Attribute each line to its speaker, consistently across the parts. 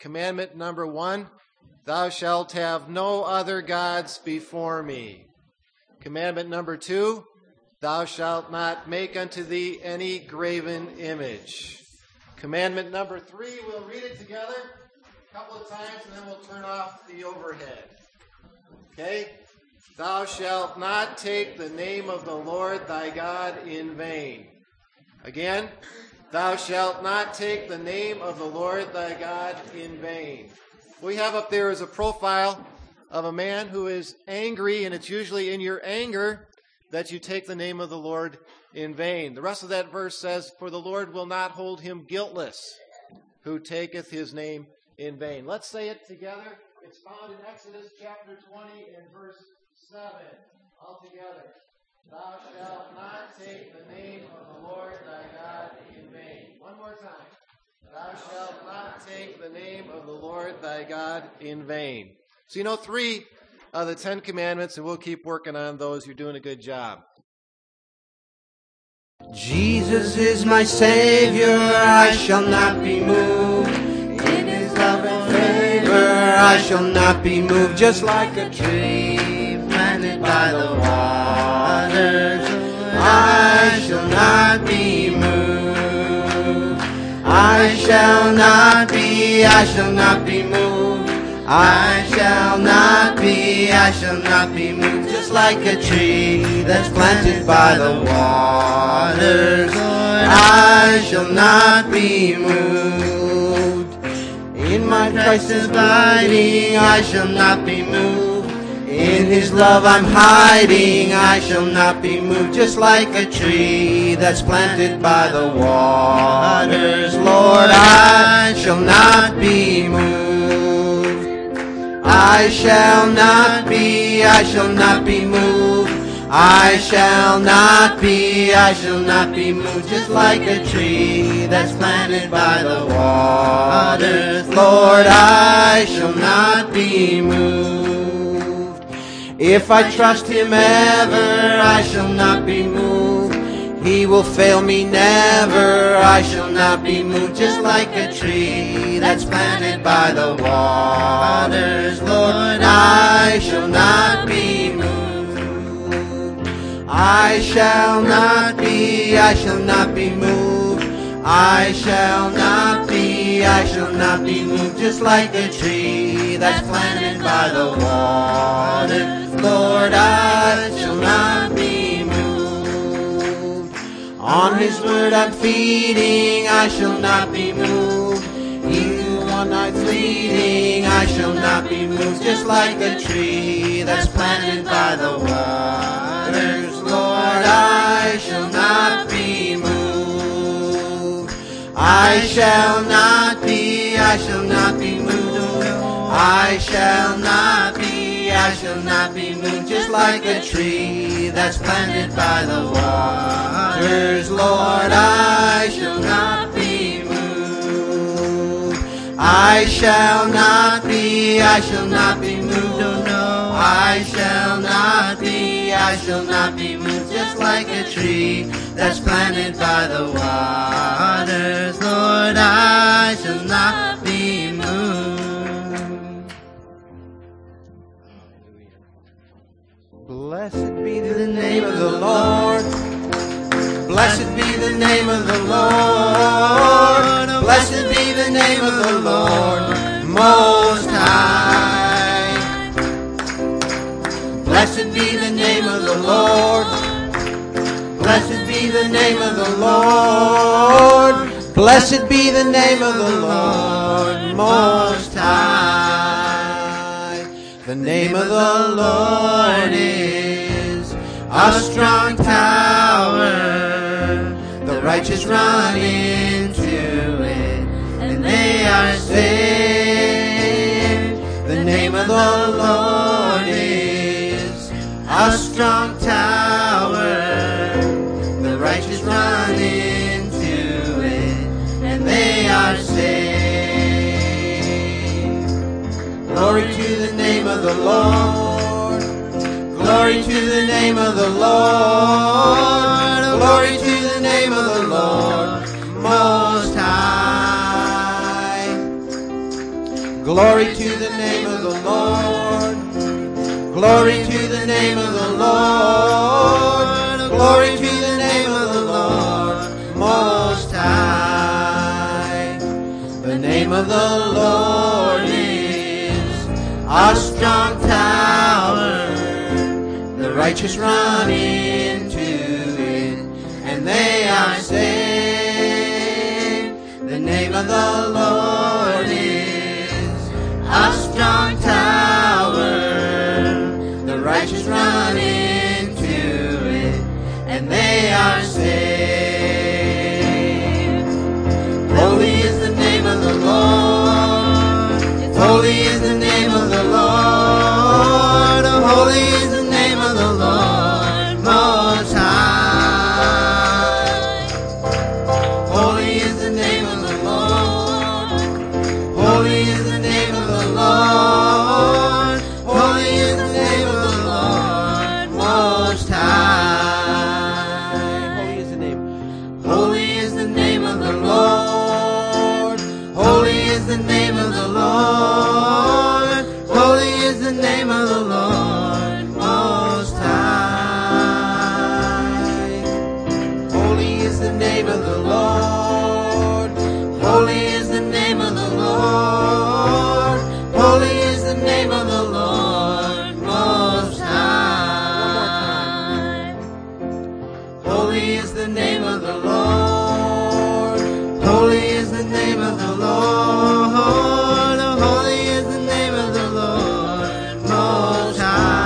Speaker 1: Commandment number 1, thou shalt have no other gods before me. Commandment number 2, thou shalt not make unto thee any graven image. Commandment number 3, we'll read it together a couple of times and then we'll turn off the overhead. Okay? Thou shalt not take the name of the Lord thy God in vain. Again, thou shalt not take the name of the Lord thy God in vain. What we have up there is a profile of a man who is angry, and it's usually in your anger that you take the name of the Lord in vain. The rest of that verse says, for the Lord will not hold him guiltless who taketh his name in vain. Let's say it together. It's found in Exodus chapter 20 and verse 7. All together. Thou shalt not take the name of the Lord thy God in vain. One more time. Thou shalt not take the name of the Lord thy God in vain. So you know 3 of the 10 commandments, and we'll keep working on those. You're doing a good job.
Speaker 2: Jesus is my Savior, I shall not be moved. In his love and favor, I shall not be moved. Just like a tree planted by the waters, I shall not be moved. I shall not be moved. I shall not be moved. Just like a tree that's planted by the waters, I shall not be moved. In my Christ abiding, I shall not be moved. In his love I'm hiding, I shall not be moved. Just like a tree that's planted by the waters, Lord, I shall not be moved. I shall not be moved. I shall not be moved. Just like a tree that's planted by the waters, Lord, I shall not be moved. If I trust him ever, I shall not be moved. He will fail me never, I shall not be moved. Just like a tree that's planted by the waters, Lord, I shall not be moved. I shall not be moved. I shall not be moved. Just like a tree that's planted by the waters, Lord, I shall not be moved. On his word I'm feeding, I shall not be moved. Even one night's leading, I shall not be moved. Just like a tree that's planted by the waters, Lord, I shall not be moved. I shall not be moved. I shall not be moved. Just like a tree that's planted by the waters, Lord, I shall not be moved. I shall not be moved. I shall not be moved. Just like a tree that's planted by the waters, Lord, I shall not be moved. Blessed be the name of the Lord. Blessed be the name of the Lord. Blessed be the name of the Lord Most High. Blessed be the name of the Lord. Blessed be the name of the Lord. Blessed be the name of the Lord Most High. The name of the Lord is a strong tower. The righteous run into it, and they are saved. The name of the Lord is a strong tower. The righteous run into it, and they are saved. Glory to the name of the Lord. Glory to the name of the Lord. Glory to the name of the Lord Most High. Glory to the name of the Lord. Glory to the name of the Lord. Glory to the name of the Lord Most High. The name of the Lord is a strong tower. The righteous run into it, and they are saved. The name of the Lord is a strong tower. The righteous run into it, and they are saved. Holy is the name of the Lord. Holy is the name of the Lord. Holy is the name of the Lord Most High. Holy is the name of the Lord. Holy is the name of the Lord. Holy is the name of the Lord Most High. Holy is the name. Holy is the name of the Lord. Holy is the name of the Lord. Holy is the name of the Lord Most High. Holy is the name of the Lord. Holy is the name of the Lord. Holy is the name of the Lord Most High. Holy is the name of the Lord. Holy is the name of the Lord. Holy is the name of the Lord Most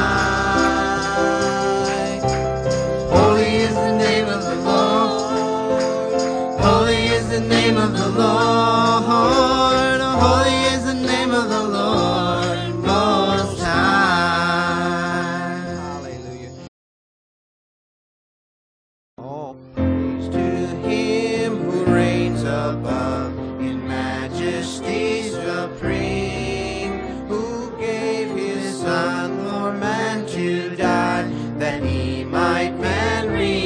Speaker 2: High. Holy is the name of the Lord. Holy is the name of the Lord. Holy is the name of the Lord Most High. Hallelujah. All praise to Him who reigns above in majesty supreme, who gave His Son for man to die, that He might man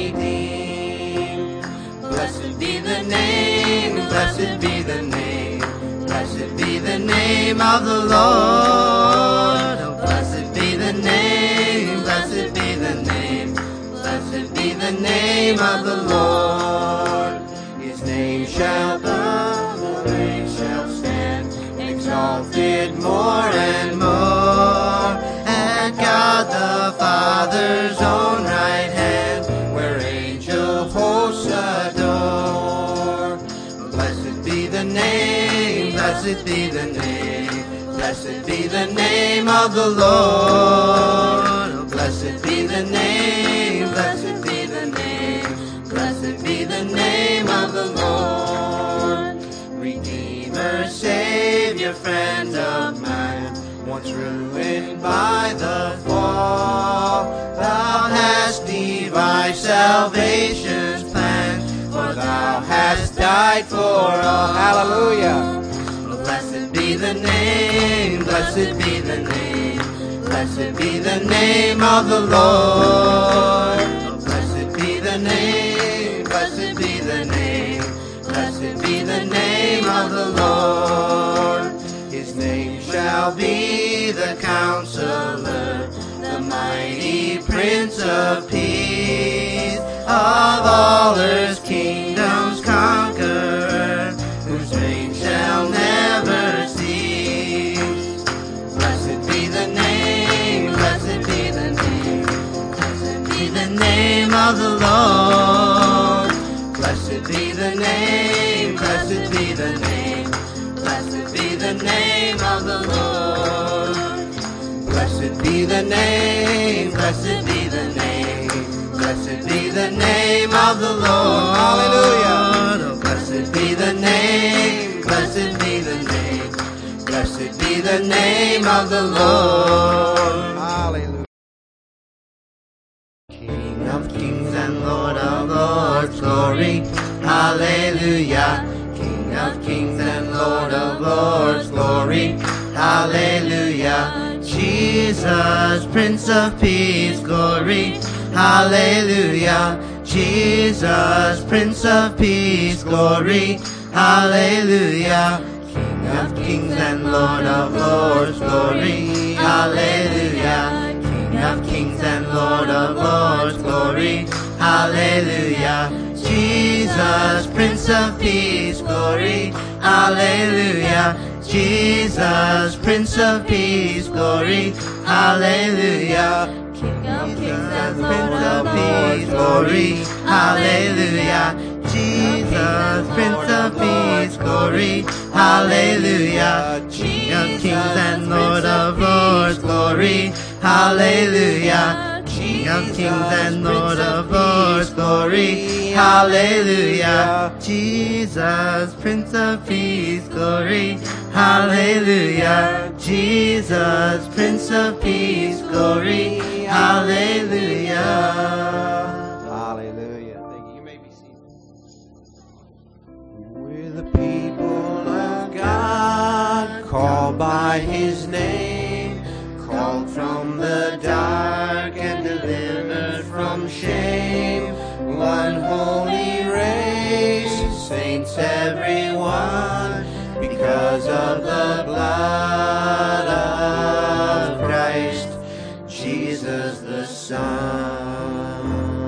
Speaker 2: redeem. Blessed be the name, blessed be the name, blessed be the name of the Lord. Oh, blessed be the name, blessed be the name, blessed be the name of the Lord. His name shall bow, the reign shall stand, exalted more and more, at God the Father's own right hand, where angel hosts adore. Blessed be the name, blessed be the name, blessed be the name of the Lord. Blessed be the name, blessed be the name, blessed be the name of the Lord. Redeemer, Savior, friend of mine, once ruined by the fall, Thou hast devised salvation's plan, for Thou hast died for all. Hallelujah. Blessed be the name, blessed be the name, blessed be the name of the Lord. Blessed be the name, blessed be the name, blessed be the name of the Lord. His name shall be the Counselor, the mighty Prince of Peace, of all earth's kingdoms conqueror, whose reign shall never cease. Blessed be the name, blessed be the name, blessed be the name of the Lord. Blessed be the name, blessed be the name, blessed be the name of the Lord. Blessed be the name, blessed be the name, blessed be the name of the Lord. Hallelujah. Blessed be the name, blessed be the name, blessed be the name of the Lord. Hallelujah. King of kings and Lord of lords, glory, hallelujah. King of kings and Lord of lords, glory, hallelujah. Jesus, Prince of Peace, glory, hallelujah. Jesus, Prince of Peace, glory, hallelujah. King of kings and Lord of lords, glory, hallelujah. King of kings and Lord of lords, glory, hallelujah. Jesus, Prince of Peace, glory, hallelujah. Jesus, Prince of Peace, glory, hallelujah. King of kings and Prince of Peace, glory, hallelujah. Jesus, Prince of Peace, glory, hallelujah. King of kings and Lord of lords, glory, hallelujah. King of kings and Lord of lords, glory, hallelujah. Jesus, Prince of Peace, glory, hallelujah. Jesus, Prince of Peace, glory, hallelujah. Hallelujah. Thank you. You may be seated. We're the people of God, called by His name, called from the dark and delivered from shame. One holy race, saints everyone, because of the blood of Christ, Jesus the Son.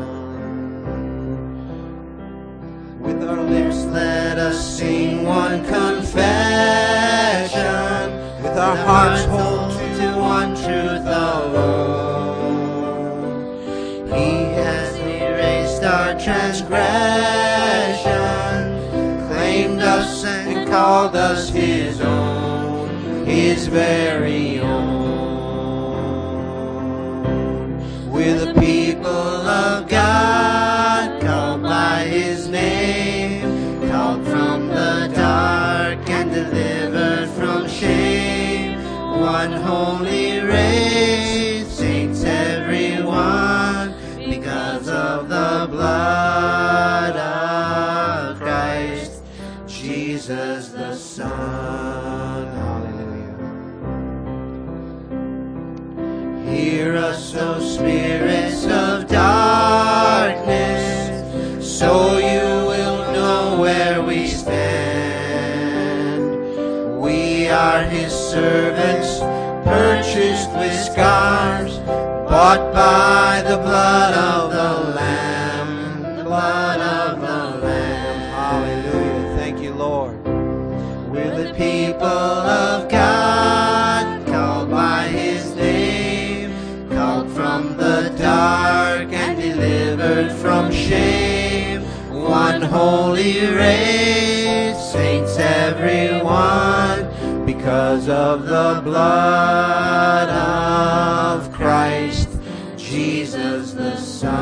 Speaker 2: With our lips let us sing one confession, with our hearts hold to one truth alone. He has erased our transgression, claimed us and called us His own, His very own. We're the people of God, called by His name, called from the dark and delivered from shame. One holy race, saints everyone, because of the blood of Christ, Jesus the Son. Hallelujah. Hear us, O spirits of darkness, so you will know where we stand. We are His servants, purchased with scars, bought by the blood of the Lamb, the blood of the Lamb. Hallelujah. Thank you, Lord. We're the people of God, called by His name, called from the dark and delivered from shame. One holy race, saints everyone, because of the blood of Christ, Jesus the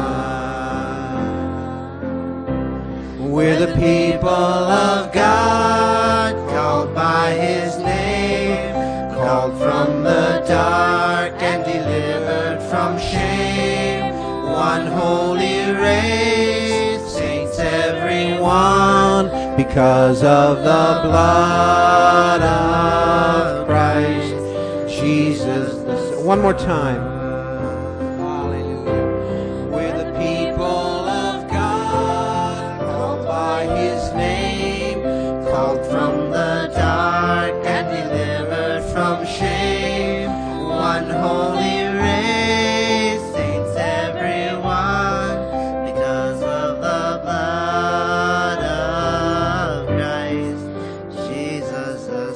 Speaker 2: Son. We're the people of God, called by His name, called from the dark and delivered from shame. One holy race, saints everyone, because of the blood of Christ, Jesus the Son. One more time. Hallelujah. We're the people of God, called by His name, called from the dark and delivered from shame. One holy race, saints everyone, because of the blood of Christ, Jesus the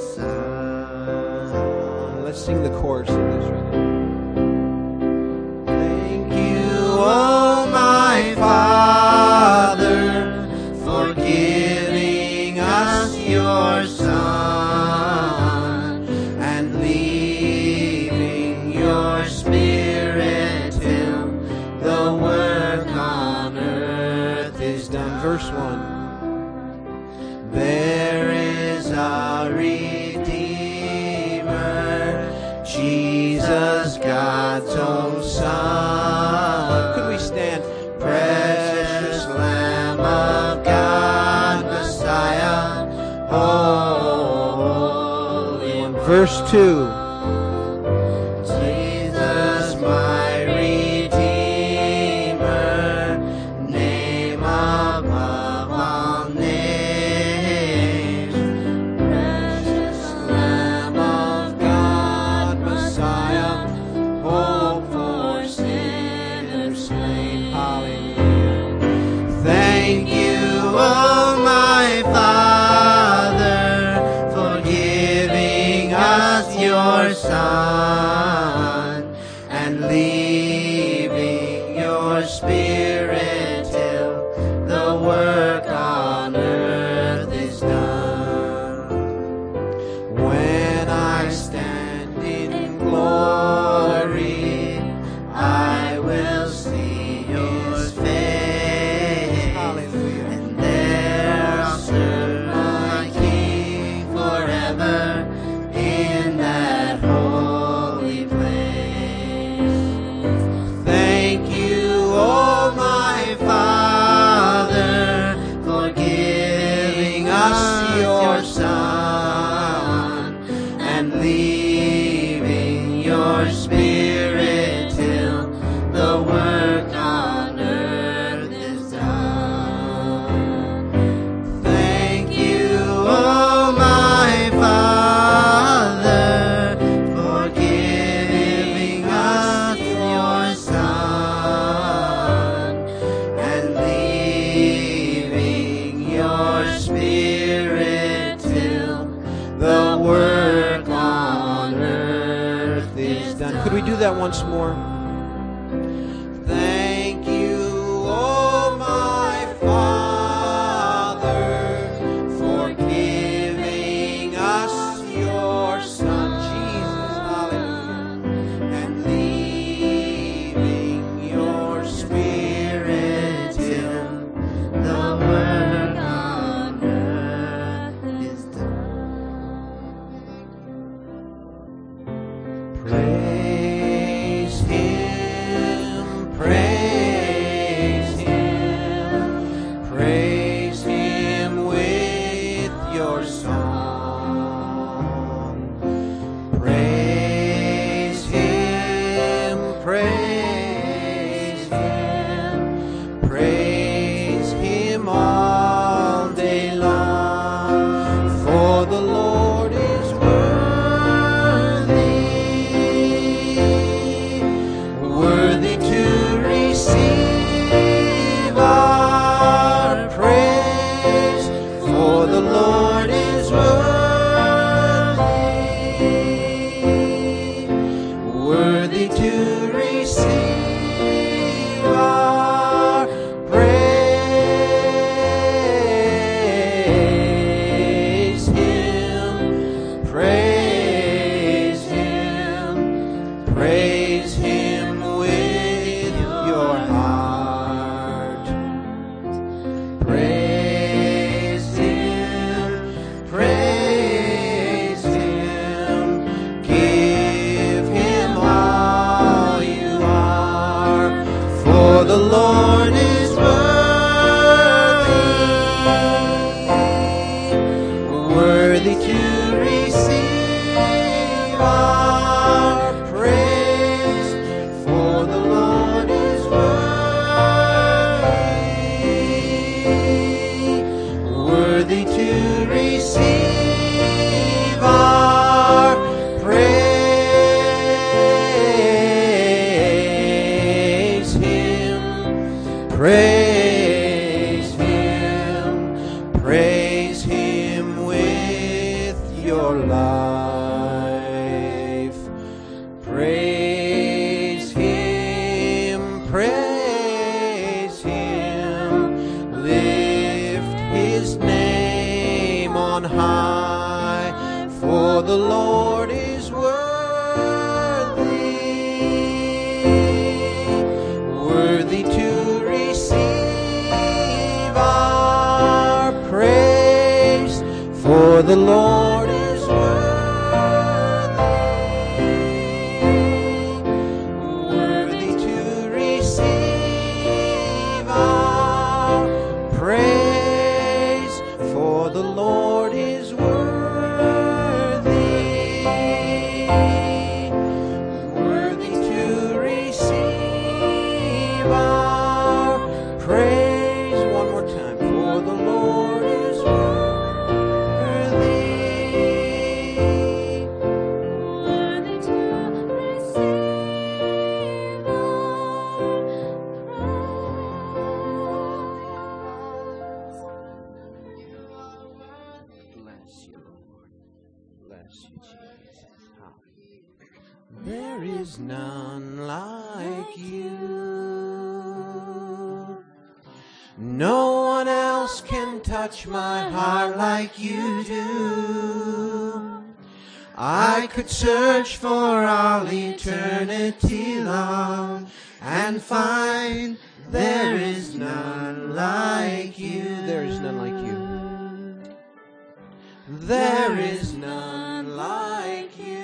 Speaker 2: Son. Let's sing the chorus of this right now. Thank you, oh my Father, for giving us your Son and leaving your Spirit till the work on earth is done. Verse 1. There is a Redeemer, Jesus, God's own Son. Could we stand? Precious Lamb of God, Messiah, Holy One. Verse 2. Jesus, my Redeemer, name above all names. Precious Lamb your Son, and leaving your Spirit till the work on earth is done. When I stand in glory, I will see His face. Hallelujah. And there I'll serve my King forever in that holy place. Thank you, oh my Father, for giving us your Son and leaving your Spirit till the work on earth is done. Thank you, oh my Father, for giving us your Son and leaving your Spirit till the work on earth is done. Could we do that once more? Thank you, oh my Father, for giving us your Son, Jesus, hallelujah, and leaving your Spirit till the work on earth is done. Praise Him, praise Him, praise Him with your song. Praise Him, praise Him, praise Him all day long, for the Lord is worthy to receive our praise, for the Lord is worthy to receive our praise. Him, praise Him, praise Him with your heart. Praise Him, praise Him, give Him all you are, for the Lord is worthy to receive our praise, for the Lord is worthy to receive our praise. Him, praise Him, praise Him with your life. Praise Him, praise Him, lift His name on high, for the Lord is worthy to receive our praise, for the Lord is worthy to receive our praise, for the Lord is worthy to receive our praise. One more time, for the Lord is worthy to receive our praise. Bless you, Lord. Bless you, Jesus. Hallelujah. There is none like you. No one else can touch my heart like you do. I could search for all eternity long and find there is none like you. There is none like you. There is none like you.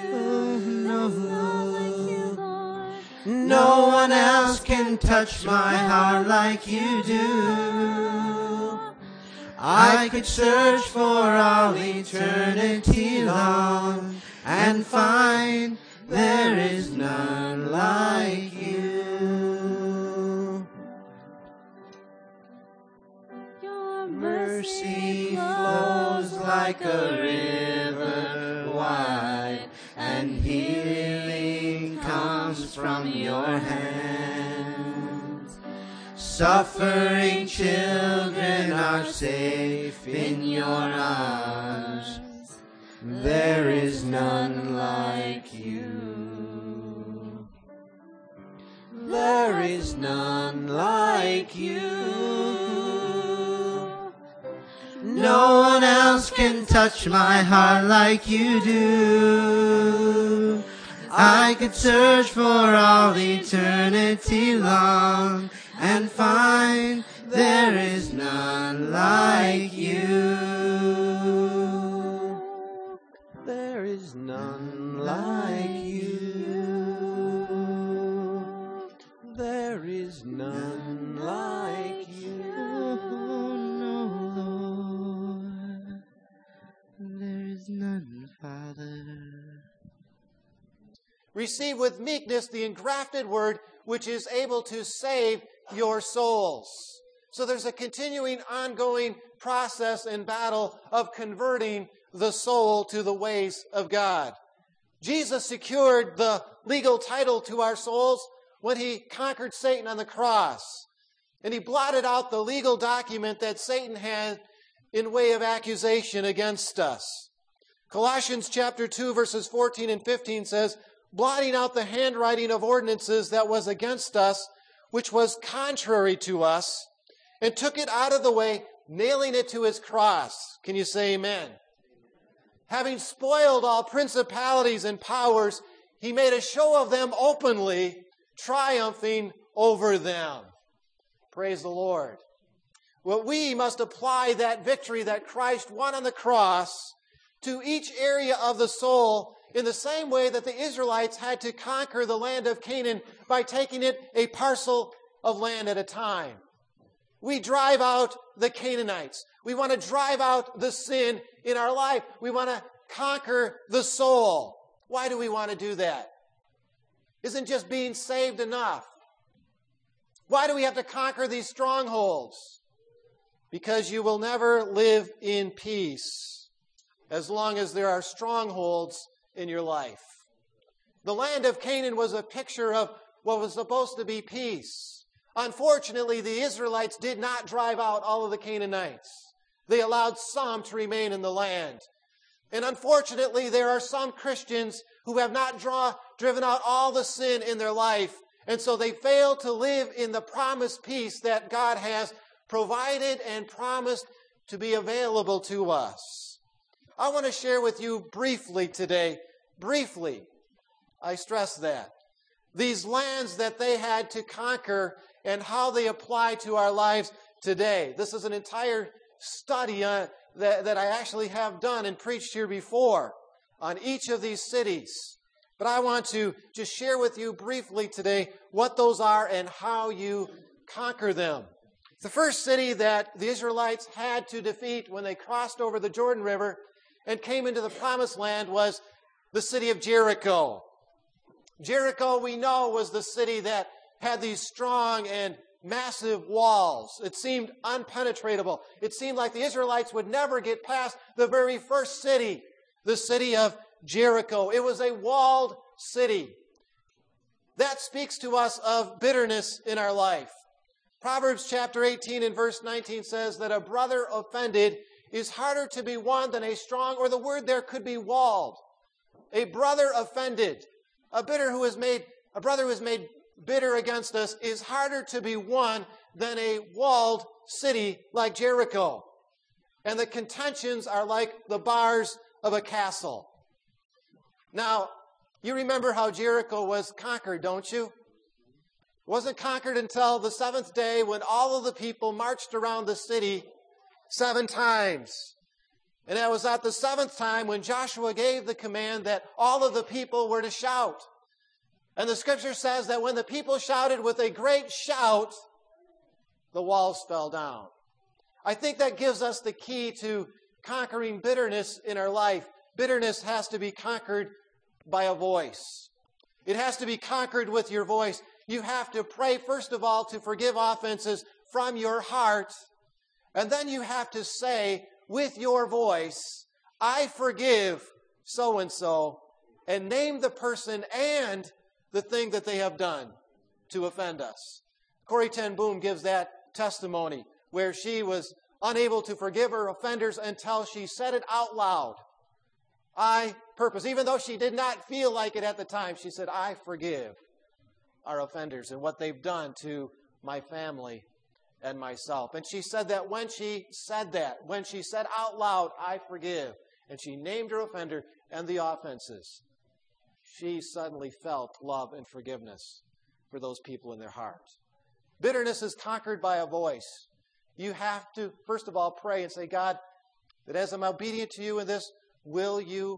Speaker 2: No one else can touch my heart like you do. I could search for all eternity long and find there is none like you. Your mercy flows like a river wide, and healing comes from your hands. Suffering children are safe in your arms. There is none like you. There is none like you. No one else can touch my heart like you do. I could search for all eternity long and find there is none like you. There is none like you. There is none like you. No, Lord. There is none, Father.
Speaker 1: Receive with meekness the engrafted word, which is able to save your souls. So there's a continuing, ongoing process and battle of converting the soul to the ways of God. Jesus secured the legal title to our souls when he conquered Satan on the cross. And he blotted out the legal document that Satan had in way of accusation against us. Colossians chapter 2, verses 14 and 15 says, blotting out the handwriting of ordinances that was against us, which was contrary to us, and took it out of the way, nailing it to his cross. Can you say amen? Having spoiled all principalities and powers, he made a show of them openly, triumphing over them. Praise the Lord. Well, we must apply that victory that Christ won on the cross to each area of the soul in the same way that the Israelites had to conquer the land of Canaan by taking it a parcel of land at a time. We drive out the Canaanites. We want to drive out the sin in our life. We want to conquer the soul. Why do we want to do that? Isn't just being saved enough? Why do we have to conquer these strongholds? Because you will never live in peace as long as there are strongholds in your life. The land of Canaan was a picture of what was supposed to be peace. Unfortunately, the Israelites did not drive out all of the Canaanites. They allowed some to remain in the land. And unfortunately, there are some Christians who have not driven out all the sin in their life, and so they fail to live in the promised peace that God has provided and promised to be available to us. I want to share with you briefly today, I stress that, these lands that they had to conquer and how they apply to our lives today. This is an entire study that I actually have done and preached here before on each of these cities. But I want to just share with you briefly today what those are and how you conquer them. The first city that the Israelites had to defeat when they crossed over the Jordan River and came into the Promised Land was the city of Jericho. Jericho, we know, was the city that had these strong and massive walls. It seemed unpenetratable. It seemed like the Israelites would never get past the very first city, the city of Jericho. It was a walled city. That speaks to us of bitterness in our life. Proverbs chapter 18 and verse 19 says that a brother offended is harder to be won than a strong, or the word there could be walled. A brother offended. A brother who is made bitter against us is harder to be won than a walled city like Jericho. And the contentions are like the bars of a castle. Now, you remember how Jericho was conquered, don't you? It wasn't conquered until the seventh day when all of the people marched around the city 7 times. And it was at the 7th time when Joshua gave the command that all of the people were to shout. And the scripture says that when the people shouted with a great shout, the walls fell down. I think that gives us the key to conquering bitterness in our life. Bitterness has to be conquered by a voice. It has to be conquered with your voice. You have to pray, first of all, to forgive offenses from your heart. And then you have to say with your voice, I forgive so-and-so, and name the person and the thing that they have done to offend us. Corrie ten Boom gives that testimony where she was unable to forgive her offenders until she said it out loud. Even though she did not feel like it at the time, she said, I forgive our offenders and what they've done to my family and myself. And she said that when she said out loud, I forgive, and she named her offender and the offenses, she suddenly felt love and forgiveness for those people in their heart. Bitterness is conquered by a voice. You have to, first of all, pray and say, God, that as I'm obedient to you in this, will you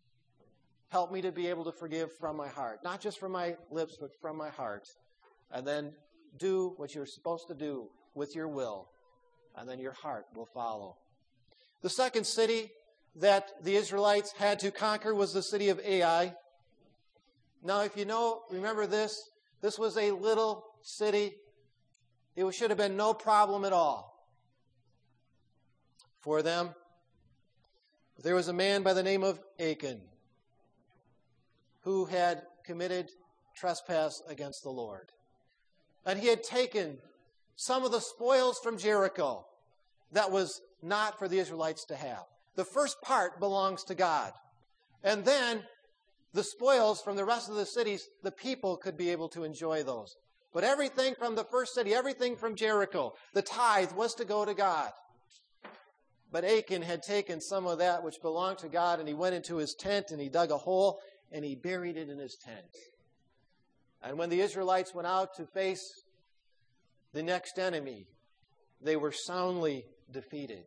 Speaker 1: help me to be able to forgive from my heart? Not just from my lips, but from my heart. And then do what you're supposed to do with your will, and then your heart will follow. The second city that the Israelites had to conquer was the city of Ai. Now, if you remember this was a little city. It should have been no problem at all for them. There was a man by the name of Achan who had committed trespass against the Lord. And he had taken some of the spoils from Jericho that was not for the Israelites to have. The first part belongs to God. And then the spoils from the rest of the cities, the people could be able to enjoy those. But everything from the first city, everything from Jericho, the tithe was to go to God. But Achan had taken some of that which belonged to God, and he went into his tent, and he dug a hole, and he buried it in his tent. And when the Israelites went out to face the next enemy, they were soundly defeated.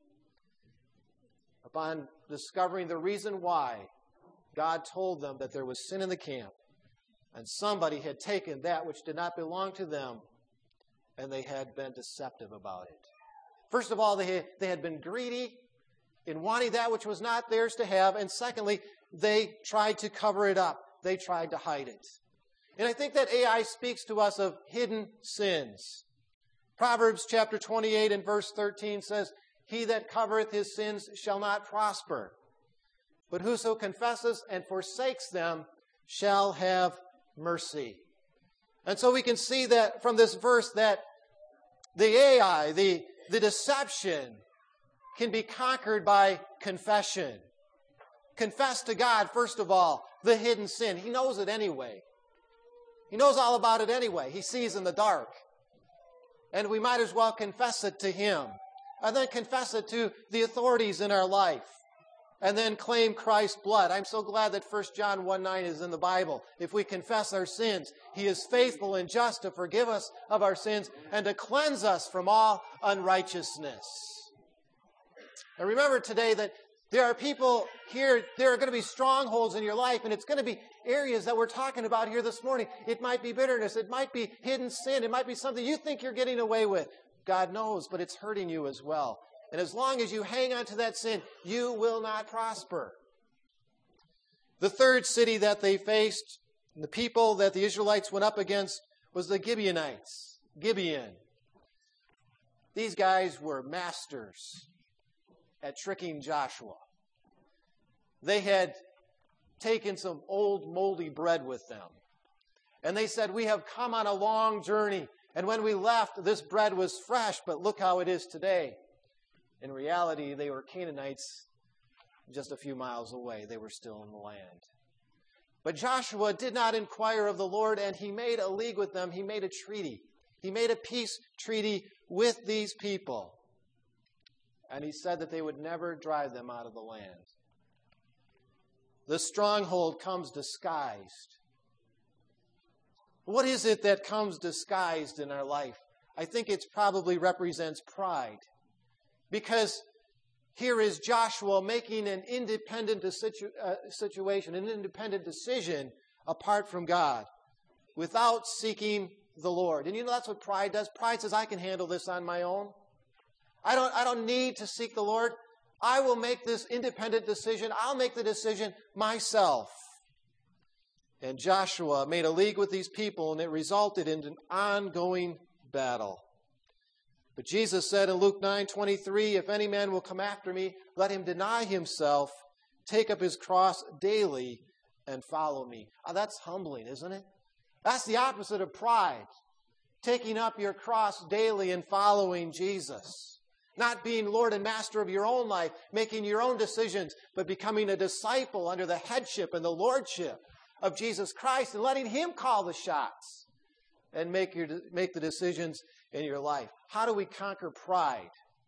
Speaker 1: Upon discovering the reason why, God told them that there was sin in the camp, and somebody had taken that which did not belong to them, and they had been deceptive about it. First of all, they had been greedy in wanting that which was not theirs to have, and secondly, they tried to cover it up. They tried to hide it. And I think that Ai speaks to us of hidden sins. Proverbs chapter 28 and verse 13 says, He that covereth his sins shall not prosper, but whoso confesses and forsakes them shall have mercy. And so we can see that from this verse that the Ai, the deception, can be conquered by confession. Confess to God, first of all, the hidden sin. He knows it anyway. He knows all about it anyway. He sees in the dark. And we might as well confess it to Him. And then confess it to the authorities in our life. And then claim Christ's blood. I'm so glad that 1 John 1:9 is in the Bible. If we confess our sins, He is faithful and just to forgive us of our sins and to cleanse us from all unrighteousness. And remember today that there are people here, there are going to be strongholds in your life, and it's going to be areas that we're talking about here this morning. It might be bitterness. It might be hidden sin. It might be something you think you're getting away with. God knows, but it's hurting you as well. And as long as you hang on to that sin, you will not prosper. The third city that they faced, and the people that the Israelites went up against, was the Gibeonites. Gibeon. These guys were masters at tricking Joshua. They had taken some old moldy bread with them. And they said, we have come on a long journey. And when we left, this bread was fresh, but look how it is today. In reality, they were Canaanites just a few miles away. They were still in the land. But Joshua did not inquire of the Lord, and he made a league with them. He made a treaty. He made a peace treaty with these people. And he said that they would never drive them out of the land. The stronghold comes disguised. What is it that comes disguised in our life? I think it probably represents pride. Because here is Joshua making an independent situation, an independent decision apart from God, without seeking the Lord. And you know that's what pride does. Pride says, I can handle this on my own. I don't need to seek the Lord. I will make this independent decision. I'll make the decision myself. And Joshua made a league with these people, and it resulted in an ongoing battle. But Jesus said in Luke 9:23, if any man will come after me, let him deny himself, take up his cross daily, and follow me. Oh, that's humbling, isn't it? That's the opposite of pride. Taking up your cross daily and following Jesus. Not being Lord and master of your own life, making your own decisions, but becoming a disciple under the headship and the lordship of Jesus Christ and letting Him call the shots and make the decisions in your life. How do we conquer pride?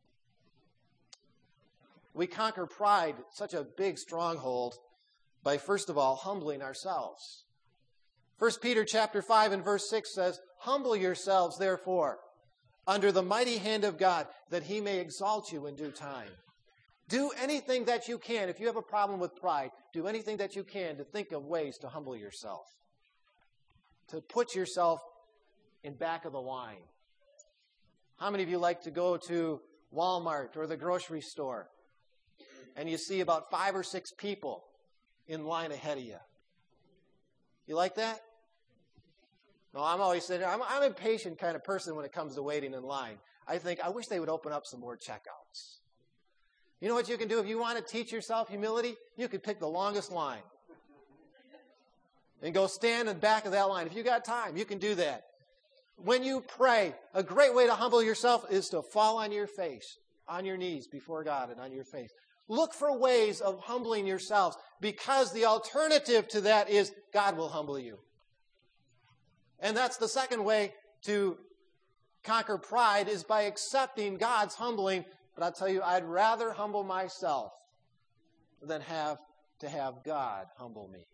Speaker 1: We conquer pride, such a big stronghold, by first of all humbling ourselves. 1 Peter chapter 5 and verse 6 says, humble yourselves, therefore, under the mighty hand of God, that He may exalt you in due time. Do anything that you can. If you have a problem with pride, do anything that you can to think of ways to humble yourself. To put yourself in back of the line. How many of you like to go to Walmart or the grocery store and you see about 5 or 6 people in line ahead of you? You like that? No, I'm always saying, I'm an impatient kind of person when it comes to waiting in line. I think, I wish they would open up some more checkouts. You know what you can do if you want to teach yourself humility? You could pick the longest line and go stand in the back of that line. If you got time, you can do that. When you pray, a great way to humble yourself is to fall on your face, on your knees before God and on your face. Look for ways of humbling yourselves, because the alternative to that is God will humble you. And that's the second way to conquer pride, is by accepting God's humbling. But I'll tell you, I'd rather humble myself than have to have God humble me.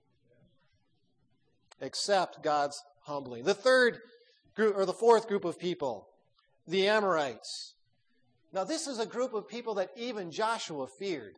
Speaker 1: Accept God's humbling. The fourth group of people, the Amorites. Now, this is a group of people that even Joshua feared.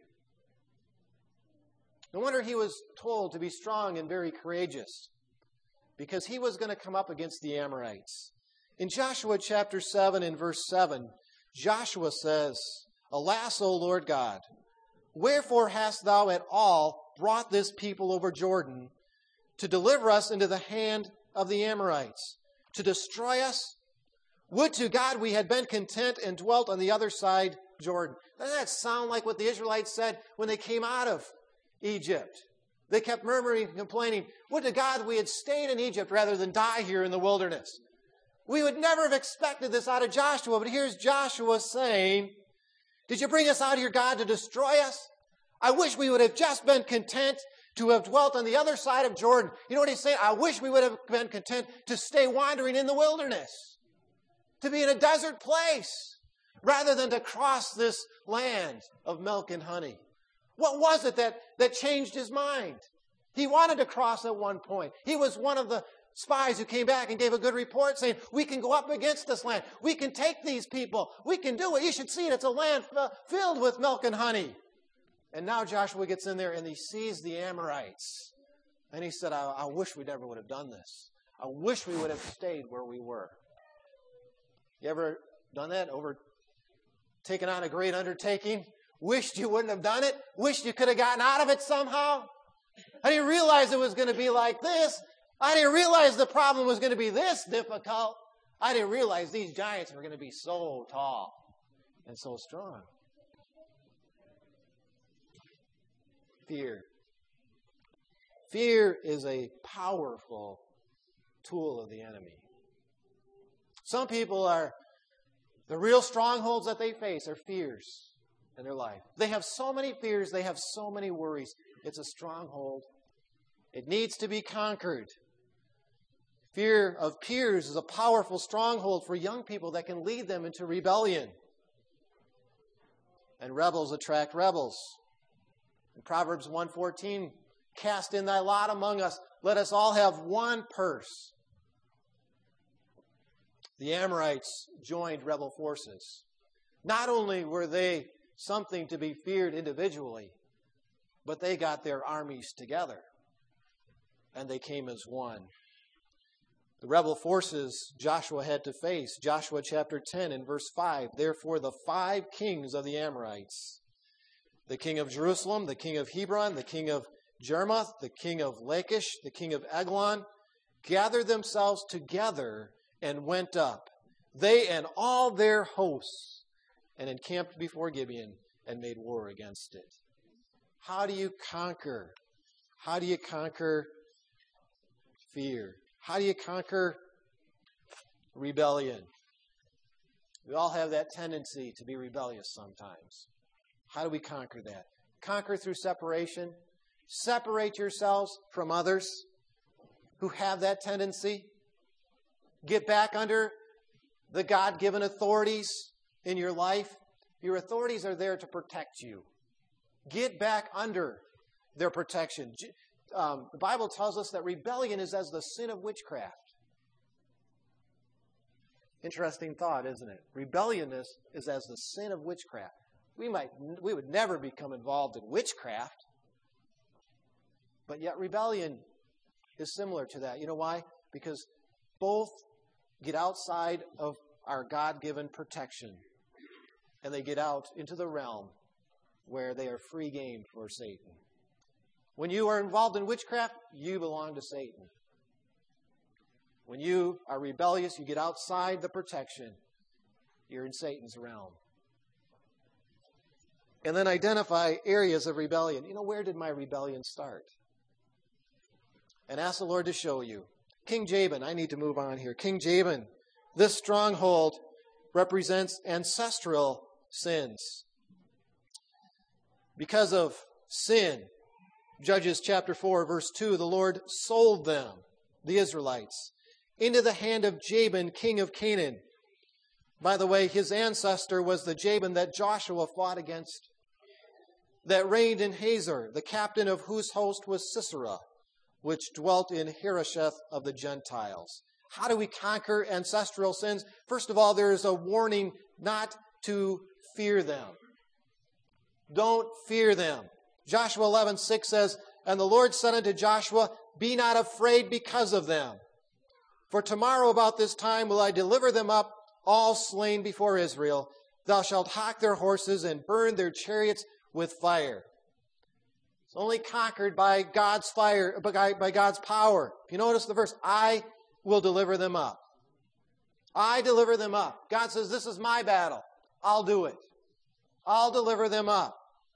Speaker 1: No wonder he was told to be strong and very courageous, because he was going to come up against the Amorites. In Joshua chapter 7 and verse 7, Joshua says, Alas, O Lord God, wherefore hast thou at all brought this people over Jordan to deliver us into the hand of the Amorites, to destroy us? Would to God we had been content and dwelt on the other side Jordan. Doesn't that sound like what the Israelites said when they came out of Egypt? They kept murmuring and complaining, would to God we had stayed in Egypt rather than die here in the wilderness. We would never have expected this out of Joshua, but here's Joshua saying, did you bring us out here, God, to destroy us? I wish we would have just been content to have dwelt on the other side of Jordan. You know what he's saying? I wish we would have been content to stay wandering in the wilderness, to be in a desert place, rather than to cross this land of milk and honey. What was it that changed his mind? He wanted to cross at one point. He was one of the spies who came back and gave a good report saying, we can go up against this land. We can take these people. We can do it. You should see it. It's a land filled with milk and honey. And now Joshua gets in there and he sees the Amorites. And he said, I wish we never would have done this. I wish we would have stayed where we were. You ever done that? Taken on a great undertaking? Wished you wouldn't have done it? Wished you could have gotten out of it somehow? I didn't realize it was going to be like this. I didn't realize the problem was going to be this difficult. I didn't realize these giants were going to be so tall and so strong. Fear. Fear is a powerful tool of the enemy. Some people the real strongholds that they face are fears in their life. They have so many fears, they have so many worries. It's a stronghold It needs to be conquered. Fear of peers is a powerful stronghold for young people that can lead them into rebellion. And rebels attract rebels. In Proverbs 1:14, cast in thy lot among us. Let us all have one purse. The Amorites joined rebel forces. Not only were they something to be feared individually, but they got their armies together, and they came as one. The rebel forces Joshua had to face, Joshua chapter 10 and verse 5, therefore the 5 kings of the Amorites, the king of Jerusalem, the king of Hebron, the king of Jarmuth, the king of Lachish, the king of Eglon, gathered themselves together and went up, they and all their hosts, and encamped before Gibeon and made war against it. How do you conquer? How do you conquer fear? How do you conquer rebellion? We all have that tendency to be rebellious sometimes. How do we conquer that? Conquer through separation. Separate yourselves from others who have that tendency. Get back under the God-given authorities in your life. Your authorities are there to protect you. Get back under their protection. The Bible tells us that rebellion is as the sin of witchcraft. Interesting thought, isn't it? Rebellion is as the sin of witchcraft. We would never become involved in witchcraft, but yet rebellion is similar to that. You know why? Because both get outside of our God-given protection, and they get out into the realm where they are free game for Satan. When you are involved in witchcraft, you belong to Satan. When you are rebellious, you get outside the protection. You're in Satan's realm. And then identify areas of rebellion. You know, where did my rebellion start? And ask the Lord to show you. King Jabin, I need to move on here. King Jabin, this stronghold represents ancestral sins. Because of sin, Judges chapter 4, verse 2, the Lord sold them, the Israelites, into the hand of Jabin, king of Canaan. By the way, his ancestor was the Jabin that Joshua fought against, that reigned in Hazor, the captain of whose host was Sisera, which dwelt in Harosheth of the Gentiles. How do we conquer ancestral sins? First of all, there is a warning not to fear them. Don't fear them. Joshua 11:6 says, and the Lord said unto Joshua, be not afraid because of them. For tomorrow about this time will I deliver them up, all slain before Israel. Thou shalt hock their horses and burn their chariots with fire. It's only conquered by God's fire, by God's power. If you notice the verse, I will deliver them up. I deliver them up. God says, this is my battle. I'll do it. I'll deliver them up.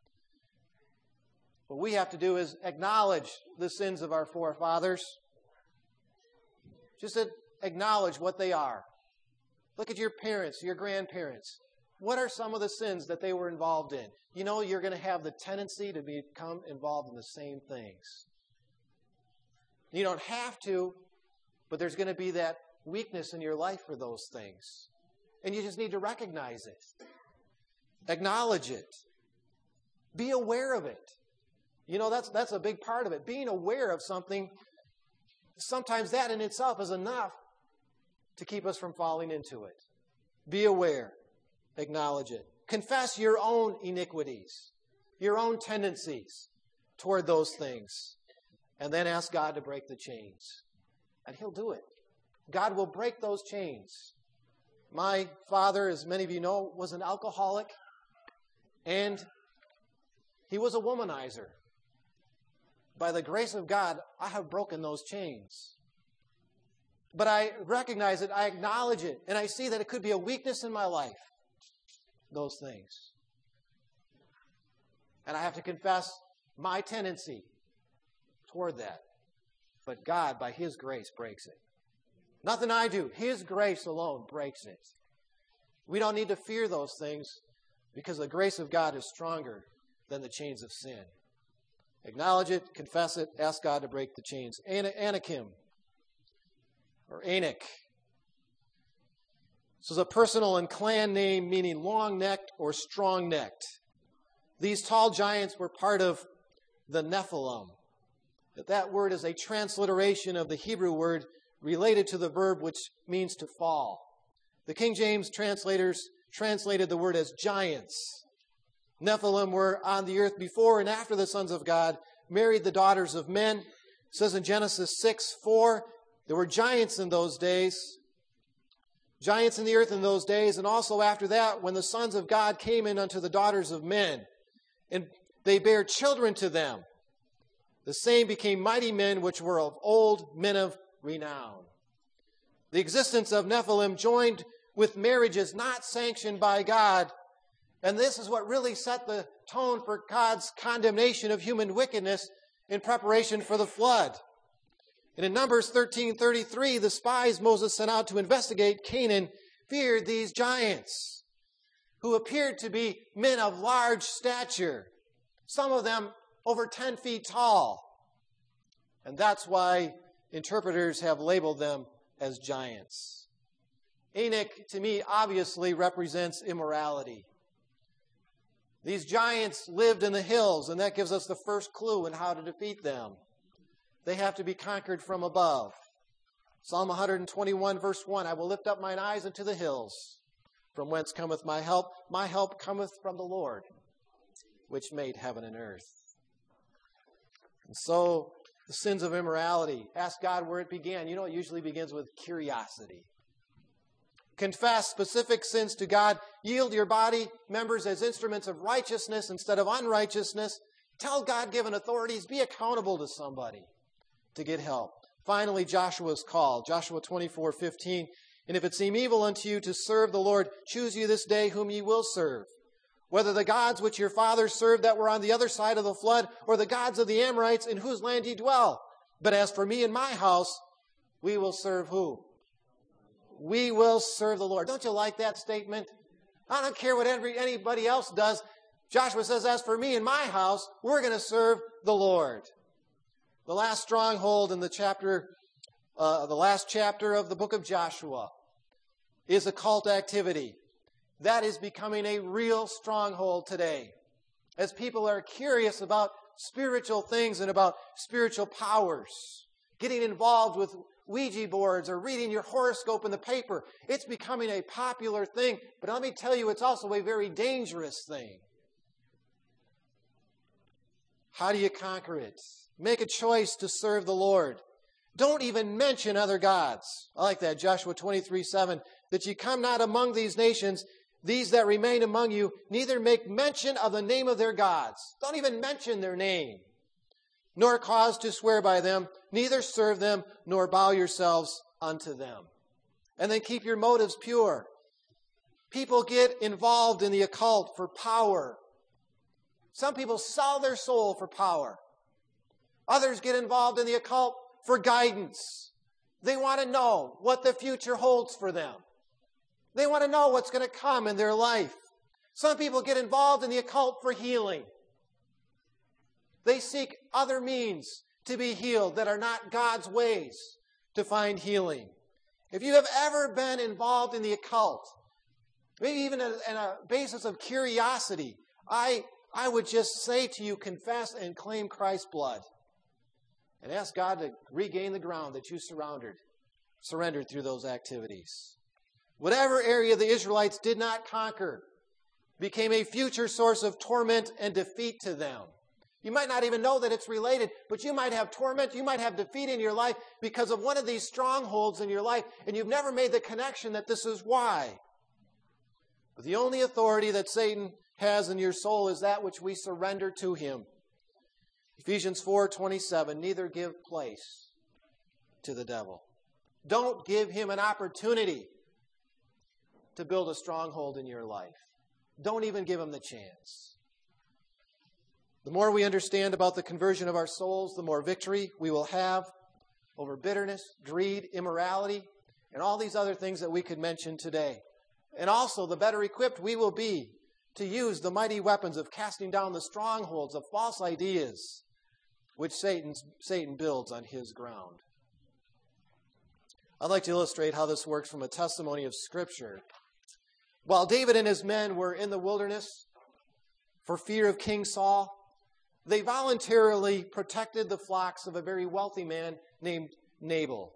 Speaker 1: What we have to do is acknowledge the sins of our forefathers. Just acknowledge what they are. Look at your parents, your grandparents. What are some of the sins that they were involved in? You know, you're going to have the tendency to become involved in the same things. You don't have to, but there's going to be that weakness in your life for those things. And you just need to recognize it. Acknowledge it. Be aware of it. You know, that's a big part of it. Being aware of something, sometimes that in itself is enough to keep us from falling into it. Be aware. Acknowledge it. Confess your own iniquities, your own tendencies toward those things, and then ask God to break the chains. And He'll do it. God will break those chains. My father, as many of you know, was an alcoholic, and he was a womanizer. By the grace of God, I have broken those chains. But I recognize it, I acknowledge it, and I see that it could be a weakness in my life, those things. And I have to confess my tendency toward that. But God, by His grace, breaks it. Nothing I do. His grace alone breaks it. We don't need to fear those things because the grace of God is stronger than the chains of sin. Acknowledge it, confess it, ask God to break the chains. Anakim, or Anak. This is a personal and clan name meaning long-necked or strong-necked. These tall giants were part of the Nephilim. That word is a transliteration of the Hebrew word related to the verb which means to fall. The King James translators translated the word as giants. Nephilim were on the earth before and after the sons of God married the daughters of men. It says in Genesis 6:4, there were giants in those days. Giants in the earth in those days, and also after that, when the sons of God came in unto the daughters of men, and they bare children to them, the same became mighty men which were of old, men of renown. The existence of Nephilim joined with marriages not sanctioned by God, and this is what really set the tone for God's condemnation of human wickedness in preparation for the flood. And in Numbers 13:33, the spies Moses sent out to investigate Canaan feared these giants, who appeared to be men of large stature, some of them over 10 feet tall. And that's why interpreters have labeled them as giants. Anak, to me, obviously represents immorality. These giants lived in the hills, and that gives us the first clue in how to defeat them. They have to be conquered from above. Psalm 121, verse 1, I will lift up mine eyes unto the hills, from whence cometh my help. My help cometh from the Lord, which made heaven and earth. And so, the sins of immorality, ask God where it began. You know, it usually begins with curiosity. Confess specific sins to God. Yield your body members as instruments of righteousness instead of unrighteousness. Tell God-given authorities, be accountable to somebody to get help. Finally, Joshua's call, Joshua 24:15. And if it seem evil unto you to serve the Lord, choose you this day whom ye will serve. Whether the gods which your fathers served that were on the other side of the flood, or the gods of the Amorites in whose land ye dwell. But as for me and my house, we will serve who? We will serve the Lord. Don't you like that statement? I don't care what anybody else does. Joshua says, as for me and my house, we're going to serve the Lord. The last stronghold in the last chapter of the book of Joshua is occult activity. That is becoming a real stronghold today. As people are curious about spiritual things and about spiritual powers, getting involved with Ouija boards or reading your horoscope in the paper, it's becoming a popular thing. But let me tell you, it's also a very dangerous thing. How do you conquer it? Make a choice to serve the Lord. Don't even mention other gods. I like that, Joshua 23:7. That ye come not among these nations, these that remain among you, neither make mention of the name of their gods. Don't even mention their name. Nor cause to swear by them, neither serve them, nor bow yourselves unto them. And then keep your motives pure. People get involved in the occult for power. Some people sell their soul for power. Others get involved in the occult for guidance. They want to know what the future holds for them. They want to know what's going to come in their life. Some people get involved in the occult for healing. They seek other means to be healed that are not God's ways to find healing. If you have ever been involved in the occult, maybe even on a basis of curiosity, I would just say to you, confess and claim Christ's blood. And ask God to regain the ground that you surrendered through those activities. Whatever area the Israelites did not conquer became a future source of torment and defeat to them. You might not even know that it's related, but you might have torment, you might have defeat in your life because of one of these strongholds in your life, and you've never made the connection that this is why. But the only authority that Satan has in your soul is that which we surrender to him. Ephesians 4:27, neither give place to the devil. Don't give him an opportunity to build a stronghold in your life. Don't even give him the chance. The more we understand about the conversion of our souls, the more victory we will have over bitterness, greed, immorality, and all these other things that we could mention today. And also, the better equipped we will be to use the mighty weapons of casting down the strongholds of false ideas, which Satan builds on his ground. I'd like to illustrate how this works from a testimony of Scripture. While David and his men were in the wilderness for fear of King Saul, they voluntarily protected the flocks of a very wealthy man named Nabal.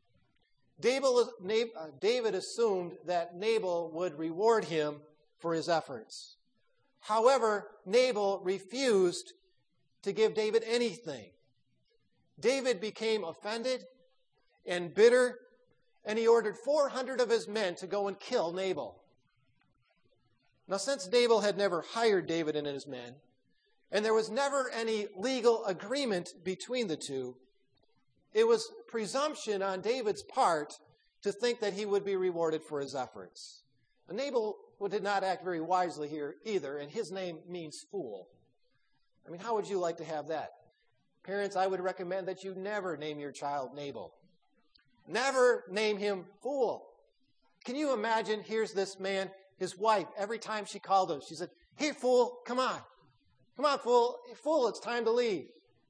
Speaker 1: David assumed that Nabal would reward him for his efforts. However, Nabal refused to give David anything. David became offended and bitter, and he ordered 400 of his men to go and kill Nabal. Now, since Nabal had never hired David and his men, and there was never any legal agreement between the two, it was presumption on David's part to think that he would be rewarded for his efforts. Nabal did not act very wisely here either, and his name means fool. I mean, how would you like to have that? Parents, I would recommend that you never name your child Nabal. Never name him fool. Can you imagine, here's this man, his wife, every time she called him, she said, "Here, fool, come on. Come on, fool. Fool, it's time to leave."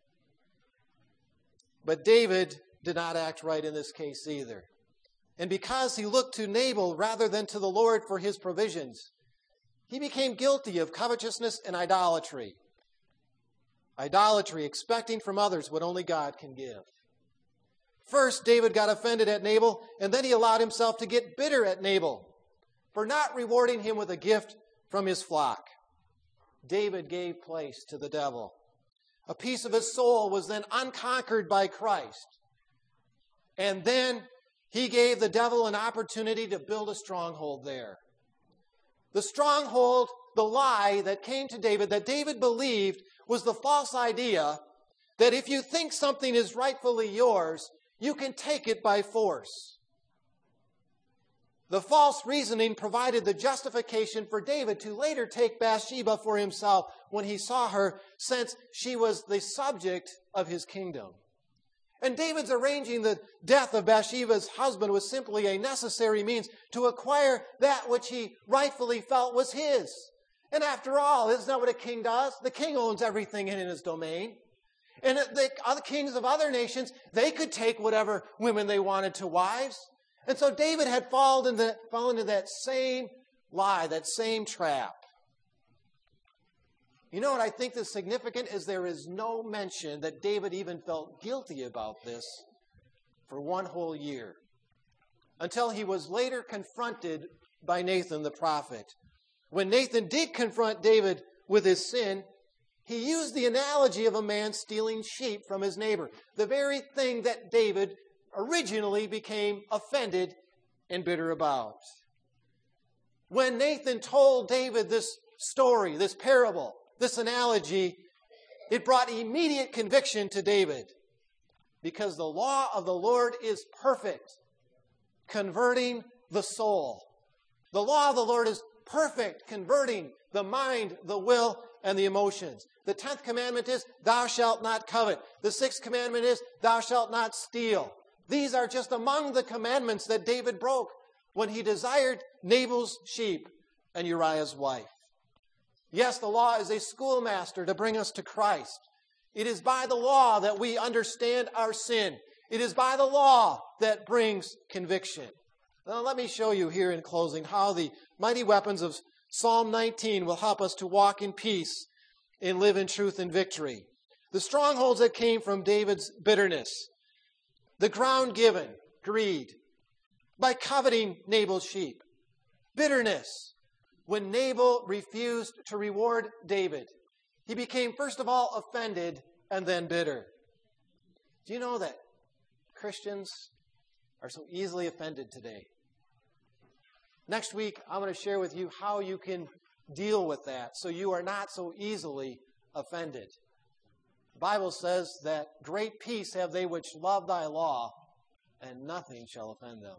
Speaker 1: But David did not act right in this case either. And because he looked to Nabal rather than to the Lord for his provisions, he became guilty of covetousness and idolatry. Idolatry, expecting from others what only God can give. First, David got offended at Nabal, and then he allowed himself to get bitter at Nabal for not rewarding him with a gift from his flock. David gave place to the devil. A piece of his soul was then unconquered by Christ. And then he gave the devil an opportunity to build a stronghold there. The stronghold, the lie that came to David, that David believed, was the false idea that if you think something is rightfully yours, you can take it by force. The false reasoning provided the justification for David to later take Bathsheba for himself when he saw her, since she was the subject of his kingdom. And David's arranging the death of Bathsheba's husband was simply a necessary means to acquire that which he rightfully felt was his. And after all, isn't that what a king does? The king owns everything in his domain. And the other kings of other nations, they could take whatever women they wanted to wives. And so David had fallen into that same lie, that same trap. You know what I think is significant is there is no mention that David even felt guilty about this for one whole year, until he was later confronted by Nathan the prophet. When Nathan did confront David with his sin, he used the analogy of a man stealing sheep from his neighbor, the very thing that David originally became offended and bitter about. When Nathan told David this story, this parable, this analogy, it brought immediate conviction to David, because the law of the Lord is perfect, converting the soul. The law of the Lord is perfect, converting the mind, the will, and the emotions. The 10th commandment is, thou shalt not covet. The 6th commandment is, thou shalt not steal. These are just among the commandments that David broke when he desired Nabal's sheep and Uriah's wife. Yes, the law is a schoolmaster to bring us to Christ. It is by the law that we understand our sin. It is by the law that brings conviction. Now, let me show you here in closing how the mighty weapons of Psalm 19 will help us to walk in peace and live in truth and victory. The strongholds that came from David's bitterness. The ground given, greed. By coveting Nabal's sheep. Bitterness. When Nabal refused to reward David, he became first of all offended and then bitter. Do you know that Christians are so easily offended today? Next week, I'm going to share with you how you can deal with that so you are not so easily offended. The Bible says that great peace have they which love thy law, and nothing shall offend them.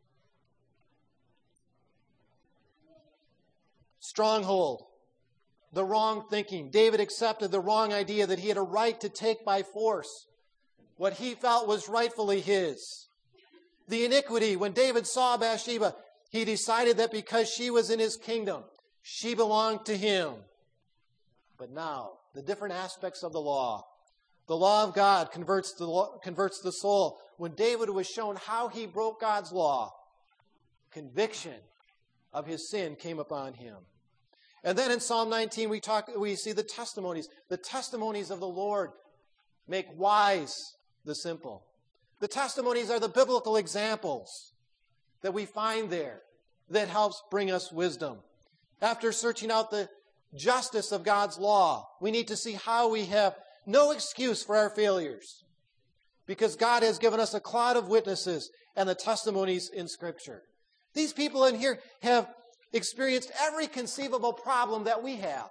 Speaker 1: Stronghold, the wrong thinking. David accepted the wrong idea that he had a right to take by force what he felt was rightfully his. The iniquity, when David saw Bathsheba, he decided that because she was in his kingdom, she belonged to him. But now, the different aspects of the law. The law of God converts the soul. When David was shown how he broke God's law, conviction of his sin came upon him. And then in Psalm 19, we see the testimonies. The testimonies of the Lord make wise the simple. The testimonies are the biblical examples that we find there that helps bring us wisdom. After searching out the justice of God's law, we need to see how we have no excuse for our failures, because God has given us a cloud of witnesses and the testimonies in Scripture. These people in here have experienced every conceivable problem that we have,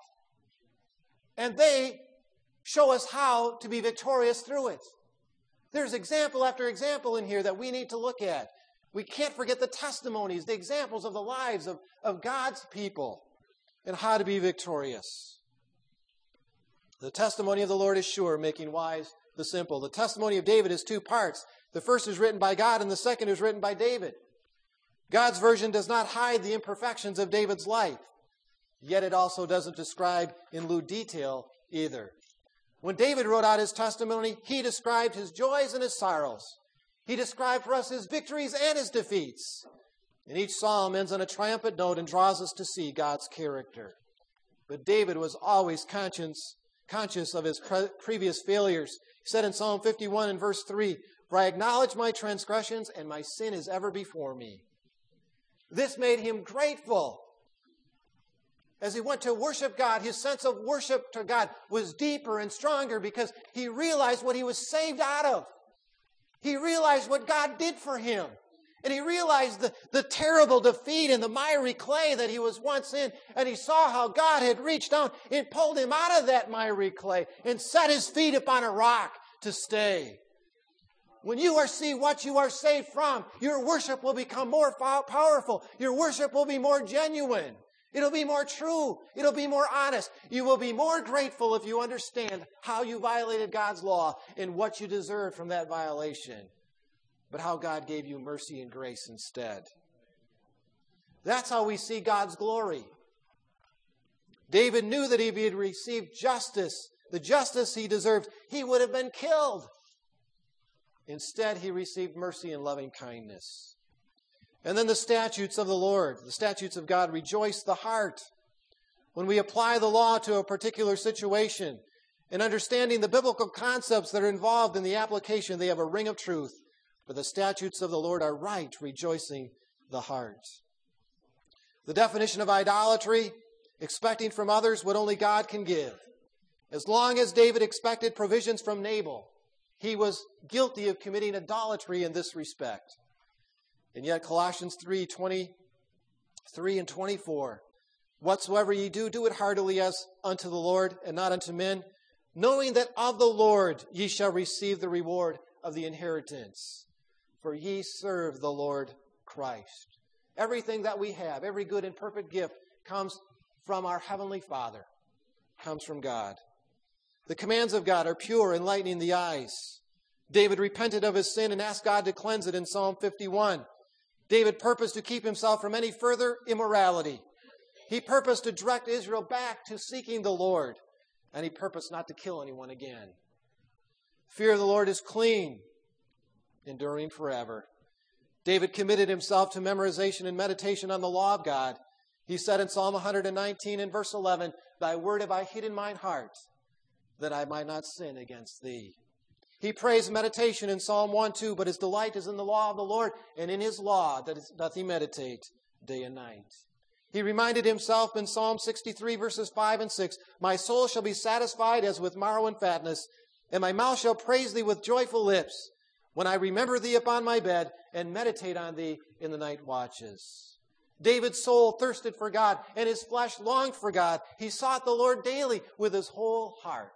Speaker 1: and they show us how to be victorious through it. There's example after example in here that we need to look at. We can't forget the testimonies, the examples of the lives of God's people and how to be victorious. The testimony of the Lord is sure, making wise the simple. The testimony of David is two parts. The first is written by God and the second is written by David. God's version does not hide the imperfections of David's life, yet it also doesn't describe in lewd detail either. When David wrote out his testimony, he described his joys and his sorrows. He described for us his victories and his defeats. And each psalm ends on a triumphant note and draws us to see God's character. But David was always conscious of his previous failures. He said in Psalm 51 and verse 3, "For I acknowledge my transgressions, and my sin is ever before me." This made him grateful. As he went to worship God, his sense of worship to God was deeper and stronger because he realized what he was saved out of. He realized what God did for him. And he realized the terrible defeat in the miry clay that he was once in. And he saw how God had reached down and pulled him out of that miry clay and set his feet upon a rock to stay. When you see what you are saved from, your worship will become more powerful. Your worship will be more genuine. It'll be more true. It'll be more honest. You will be more grateful if you understand how you violated God's law and what you deserved from that violation, but how God gave you mercy and grace instead. That's how we see God's glory. David knew that if he had received justice, the justice he deserved, he would have been killed. Instead, he received mercy and loving kindness. And then the statutes of the Lord, the statutes of God, rejoice the heart. When we apply the law to a particular situation and understanding the biblical concepts that are involved in the application, they have a ring of truth. For the statutes of the Lord are right, rejoicing the heart. The definition of idolatry, expecting from others what only God can give. As long as David expected provisions from Nabal, he was guilty of committing idolatry in this respect. And yet Colossians 3:23 and 24, "Whatsoever ye do, do it heartily as unto the Lord and not unto men, knowing that of the Lord ye shall receive the reward of the inheritance. For ye serve the Lord Christ." Everything that we have, every good and perfect gift, comes from our Heavenly Father, comes from God. The commands of God are pure, enlightening the eyes. David repented of his sin and asked God to cleanse it in Psalm 51. David purposed to keep himself from any further immorality. He purposed to direct Israel back to seeking the Lord, and he purposed not to kill anyone again. Fear of the Lord is clean, enduring forever. David committed himself to memorization and meditation on the law of God. He said in Psalm 119 and verse 11, "Thy word have I hid in mine heart, that I might not sin against thee." He prays meditation in Psalm 1:2, "But his delight is in the law of the Lord, and in his law doth he meditate day and night." He reminded himself in Psalm 63 verses 5 and 6, "My soul shall be satisfied as with marrow and fatness, and my mouth shall praise thee with joyful lips, when I remember thee upon my bed and meditate on thee in the night watches." David's soul thirsted for God, and his flesh longed for God. He sought the Lord daily with his whole heart.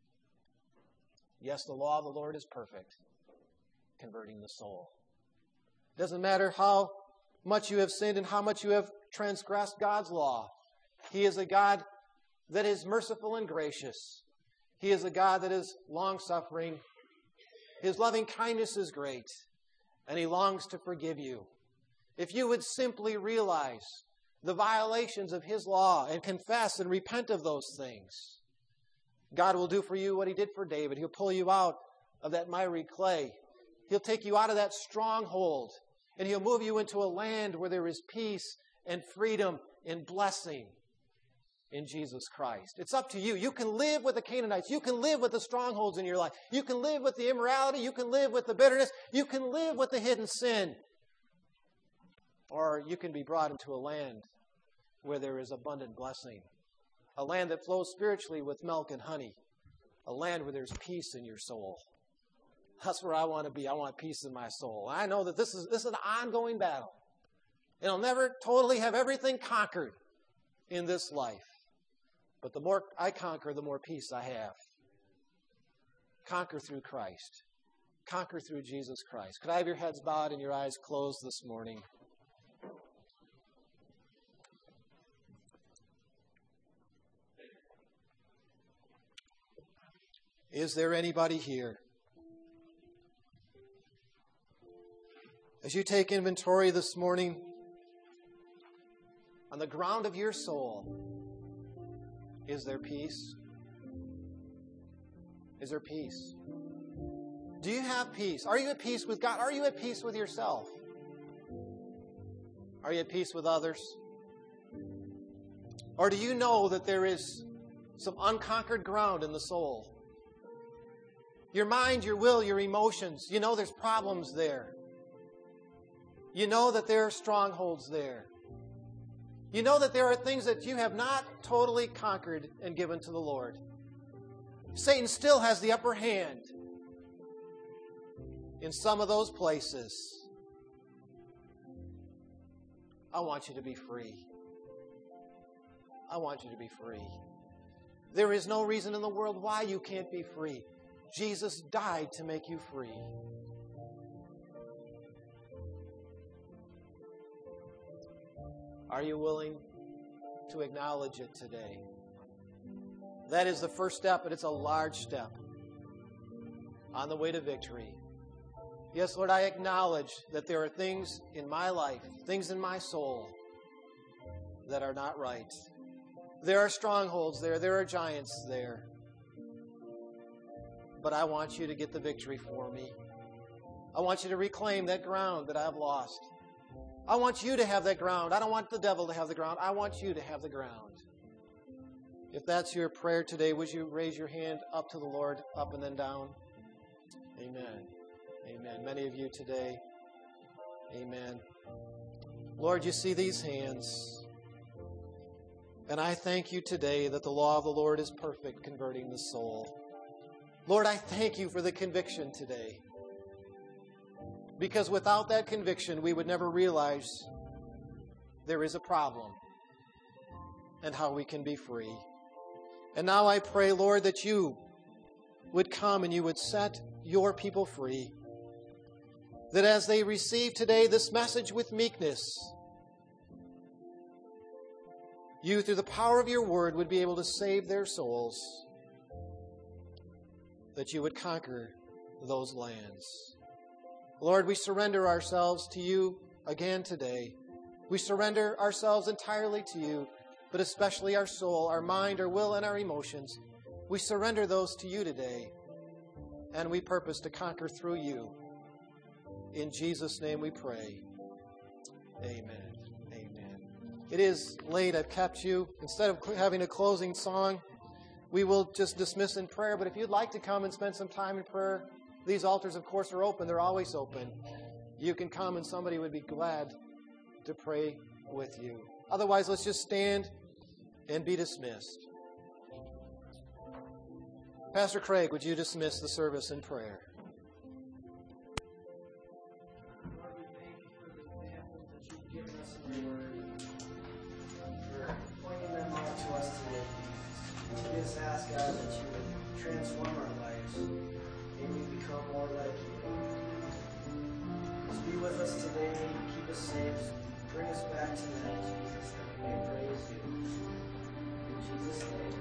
Speaker 1: Yes, the law of the Lord is perfect, converting the soul. It doesn't matter how much you have sinned and how much you have transgressed God's law. He is a God that is merciful and gracious. He is a God that is long-suffering. His loving kindness is great, and he longs to forgive you. If you would simply realize the violations of his law and confess and repent of those things,
Speaker 3: God will do for you what he did for David. He'll pull you out of that miry clay. He'll take you out of that stronghold, and he'll move you into a land where there is peace and freedom and blessing in Jesus Christ. It's up to you. You can live with the Canaanites. You can live with the strongholds in your life. You can live with the immorality. You can live with the bitterness. You can live with the hidden sin. Or you can be brought into a land where there is abundant blessing. A land that flows spiritually with milk and honey. A land where there's peace in your soul. That's where I want to be. I want peace in my soul. I know that this is an ongoing battle. And I'll never totally have everything conquered in this life. But the more I conquer, the more peace I have. Conquer through Christ. Conquer through Jesus Christ. Could I have your heads bowed and your eyes closed this morning? Is there anybody here? As you take inventory this morning, on the ground of your soul, is there peace? Is there peace? Do you have peace? Are you at peace with God? Are you at peace with yourself? Are you at peace with others? Or do you know that there is some unconquered ground in the soul? Your mind, your will, your emotions, you know there's problems there. You know that there are strongholds there. You know that there are things that you have not totally conquered and given to the Lord. Satan still has the upper hand in some of those places. I want you to be free. I want you to be free. There is no reason in the world why you can't be free. Jesus died to make you free. Are you willing to acknowledge it today? That is the first step, but it's a large step on the way to victory. Yes, Lord, I acknowledge that there are things in my life, things in my soul that are not right. There are strongholds there. There are giants there. But I want you to get the victory for me. I want you to reclaim that ground that I've lost. I want you to have that ground. I don't want the devil to have the ground. I want you to have the ground. If that's your prayer today, would you raise your hand up to the Lord, up and then down? Amen. Amen. Many of you today. Amen. Lord, you see these hands. And I thank you today that the law of the Lord is perfect, converting the soul. Lord, I thank you for the conviction today. Because without that conviction, we would never realize there is a problem and how we can be free. And now I pray, Lord, that you would come and you would set your people free. That as they receive today this message with meekness, you, through the power of your word, would be able to save their souls. That you would conquer those lands. Lord, we surrender ourselves to you again today. We surrender ourselves entirely to you, but especially our soul, our mind, our will, and our emotions. We surrender those to you today, and we purpose to conquer through you. In Jesus' name we pray. Amen. Amen. It is late. I've kept you. Instead of having a closing song, we will just dismiss in prayer, but if you'd like to come and spend some time in prayer, these altars, of course, are open. They're always open. You can come and somebody would be glad to pray with you. Otherwise, let's just stand and be dismissed. Pastor Craig, would you dismiss the service in prayer?
Speaker 2: Lord, we thank you for the examples that you've given us in your word, for pointing them out to us today. We just ask, God, that you would transform our lives and we become more like you. Just be with us today, keep us safe, bring us back to that, Jesus, that we may praise you. In Jesus' name.